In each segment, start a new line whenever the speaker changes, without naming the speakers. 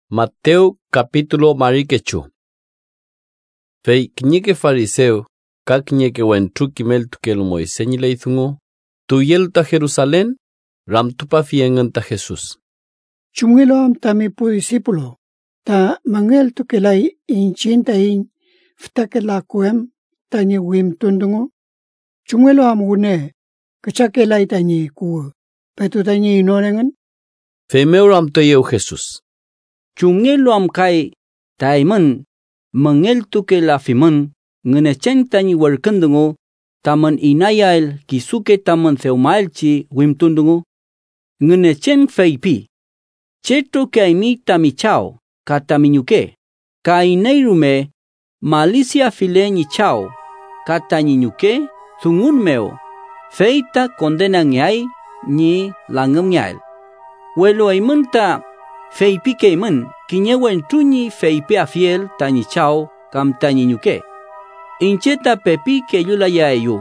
Mateo capítulo marikechu. Fei kñeke fariseo, ka kñeke wentru kimel tukelo Moisés ni leithungo, tuyelta Jerusalén, ramtupa fienganta Jesús.
Chumwilo am tami pu discípulo, ta mangel tukelai inchinta in ftakela kuem tani wim tundungo. Chumwilo am gune, kachakelai tani ku, petu tani inorengan.
Femeo ramtoyeu Jesús.
Chumngelo am kai taiman mangel tuke la fiman ngene chen tani warkandungo taman inayael kisuke taman theumaelchi wimtundungo ngene chen feipi cheto kaimi tami chao kataminyuke kaineirume malicia fileni chao kataninyuke thungun meo feita condena ngai ni langam ngai welo aimunta feipi keiman kinyewen tuni feipi afiel tani chao kam tani nyuke incheta pepi ke yula yayu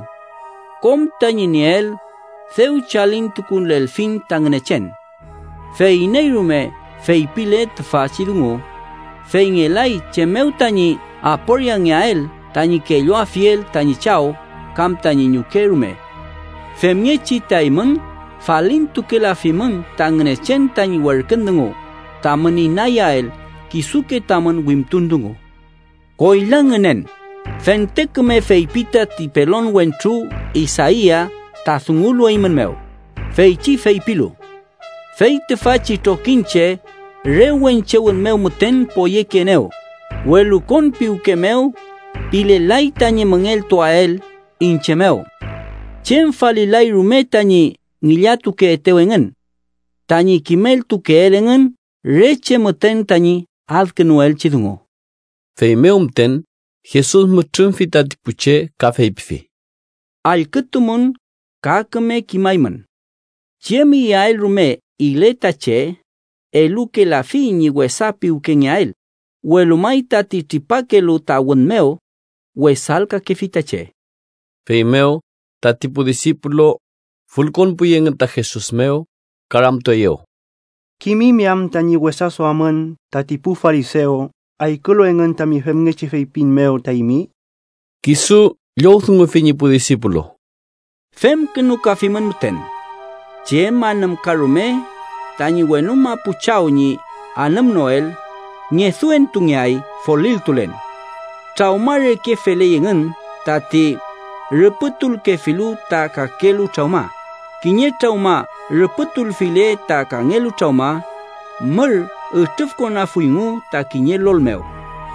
kom tani niel theu chalin tukun lel fin tangnechen fei neirume feipi le tfachilungo fei ngelai chemeu tani aporyang yael tani ke yo afiel tani chao kam tani nyuke rume femiechi taiman falin tukela fiman tangnechen tani warkandungo tamani nayael kisuke taman wimtundungo. Koilanganen, fentekme feipita tipelon wentru Isaia tazungulu aimanmeo. Feichi feipilu. Feitefachi tokinche rewenche wenmeo muten poyekeneo. Welukon piukemeo pile laitanye mangel toael inchemeo. Chen falilai rumetani ngiliatuke etewengen. Tani kimel tuke elengen reche muten tani alkenuel chidungo.
Feimeumten, Jesús mutrunfita tipuche ka feipifi.
Alketumun kakame kimaiman. Chiemi yael rume iletache, eluke la fi ni wesapi ukenyael, welumaita titipakelu tawenmeo, wesalka kefitache.
Feimeo, tatipu discípulo, fulcon puyenganta Jesús meo, karamtoyeo.
Kimi miam tani wesaso aman tatipu fariseo aikolo engan tami femngechi feipin meo taimi.
Kisu yothungo finipu discípulo.
Fem kenu kafiman muten. Che manam karume tani wenuma puchao ni anam noel nye thuen tungyai folil tulen. Traumare ke fele yengan tati reputul ke filu ta kakelu trauma. Kinye trauma reputul file ta kangelu trauma mer utuf kona fuingu ta kinye lolmeo.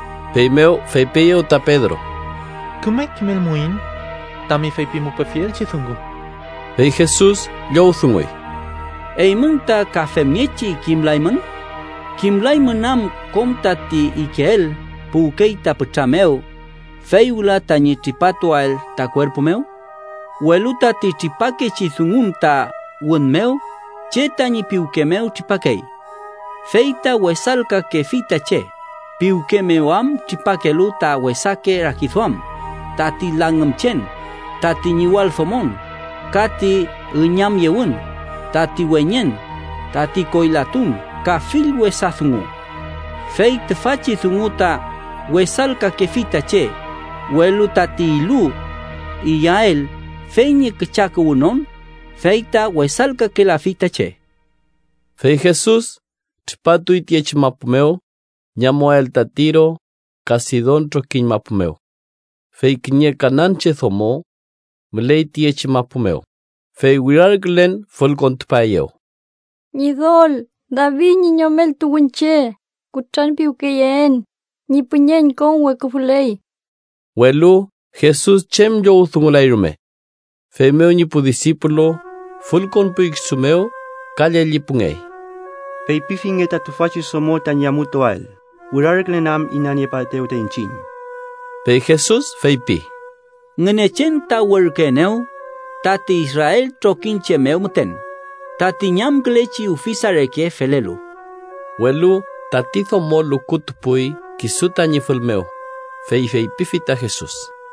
Feimeo feipeo ta Pedro.
Kumek kimel muin tami feipimu pefiel chithungu.
Fei Jesús yothungoi.
Eimun ta kafemiechi kimlaiman nam kom tati ikel pukei ta pechameo feiula ta nyitipatual ta cuerpo meo. Weluta titipake chithungun ta wunmeo, cheta ni piukemeo tipakei. Feita wesalka kefita che, piukemeoam tipakelu ta wesake rakithuam, tati langam chen, tati niwal thomon, kati unyam yewun, tati wenyen, tati koilatun, kafil wesathungu. Feita fachi thungu ta wesalka kefita che, welu tati ilu, iyael, feigne kechaka unon, feita wesalka que la fita che.
Fei Jesús, tripatu itiech mapumeo, llamo el tatiro, casidon troquin mapumeo. Fei knie cananche thomo, mlei tiech mapumeo. Fei wirarglen folcontpayeo.
Nidol, David niño mel tuwinche, kuchan piukeyen, ni punyen con huecufulei.
Welu, Jesús chem yo uthungulairume. Feimeo nipu discípulo, fulcon puiksumeo, kaya lipungei.
Feipifingeta tufachi somo tanyamutoal. Urarglenam inaniepateo te inchin.
Fei Jesús feipi.
Ngenechen ta werkeneo, tati Israel trokinche meo muten. Tati nyam glechi ufisareke felelu.
Welu, tati thomo lukutupui, kisuta nifulmeo. Feipifita Jesús.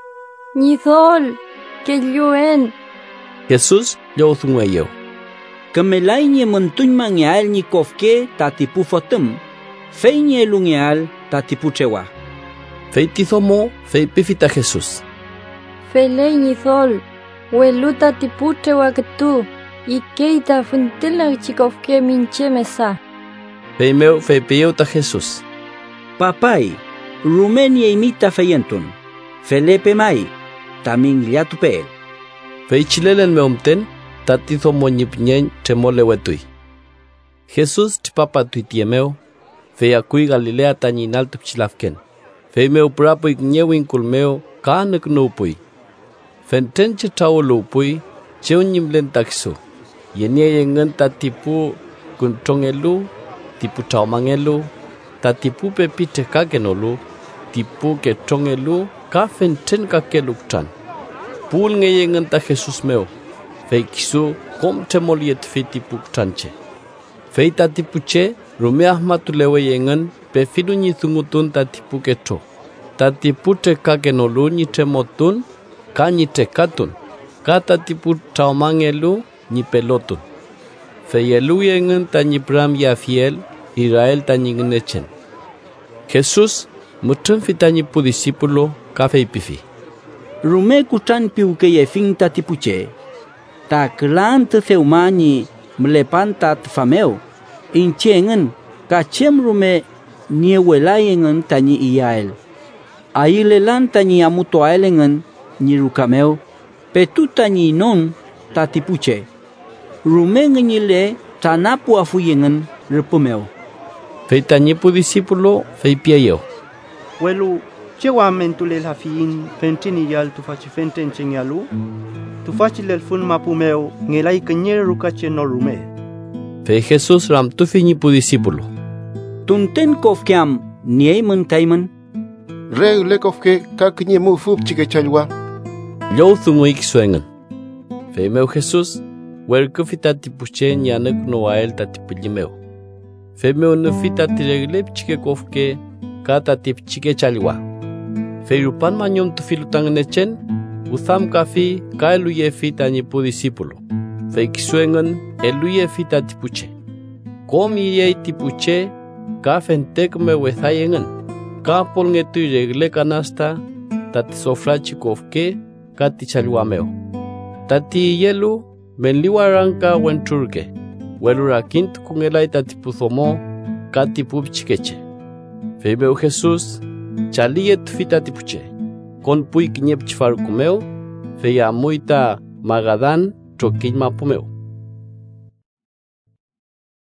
Nidol, que luen.
Jesús yothungweo.
Kemelai nye mentuny mangyal ni kofke tati pufotum, Fei nye lungeal tatipuchewa.
Fei tizomo, fei pifita Jesús.
Felei nizol, hueluta tipute waketu, y keita funtela chikofke minche mesa.
Fei meu, fei peyeuta Jesús.
Papai, Rumenia imita feyentun. Felepe mai, tamin liatupel.
Fei chilelen meomten, tatizomo ñipñen chemolewetui. Jesús chipapa tuitiemeo, fei akui Galilea tañinal tupchilafken. Fei meu prapo ikñewin kulmeo, kanek nupui. Fentenche chao lupui, cheuñimlen taxu. Yenia yengen tatipu kunchongelu, tipu chaomangelu, tatipu pepite kakenolu, tipu ke chongelu, ka fenten kakelukchan. Pul nge yengen ta Jesús meu, fei kisu kom temoliet fei tipu chanche. Fei tatipu che, rumeah matulewe yengen, pe fidu nyithungutun tatipu kecho. Tatipu te kakenolu ni temotun, ka ni tekatun, ka tatipu chaomangelu ni pelotun. Feyelu yengen ta ni pram ya fiel, Israel ta ni gnechen. Jesús, muchun fita ni pu discípulo, ka fei pifi.
Rume kuchan piuke ye fin tatipuche. Ta klant theumani mlepantat fameo. Inchengen, kachem rume niewelayengen tani iael. Ailelan tani amutoaelengen ni rukameo. Petuta ni non tatipuche. Rumengen ile tanapu afuyengen repumeo.
Fei tani pu discípulo, fei piayeo.
Welu, chewa mentule la fiin fentini yal tu faci fenten chenyalu. Tu faci lel fun mapumeo ngelai kenyere rukache no rume.
Fei Jesús ram tu fini pu discípulo.
Tunten kofkiam nieimen taimen.
Reg lekofke kaknye mu fup chike chalwa.
Yo thungo iksuengen. Fei meu Jesús, werku fita tipuche nyanek noael tatipujimeo. Fei meu nefita tireglep chike kofke kata tip chike chalwa. Fei rupan manyom tu filutang nechen, utham kafi ka eluye fita ni pu discípulo. Fei kisuengen eluye fita tipuche. Kom iye tipuche ka fentek me wethayengen. Ka polngetu regle kanasta tati sofra chikofke kati chalwameo. Tati yelu menliwaranka wenturke. Welura kint kungelai tati puzomo kati pupchikeche. Fei meu Jesús chaliet fita tipuche. Kon pui kinyep chfarkumeo. Fei amuita magadan chokin mapumeo.